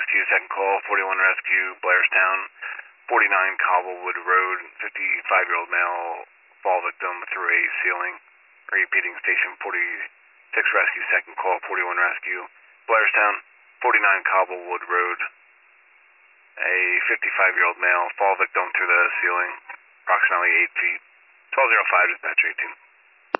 rescue, second call, 41 rescue, Blairstown, 49 Cobblewood Road, 55-year-old male, fall victim through a ceiling. Repeating station 46 rescue, second call, 41 rescue, Blairstown, 49 Cobblewood Road, a 55-year-old male, fall victim through the ceiling, approximately 8 feet. 1205 dispatch 18.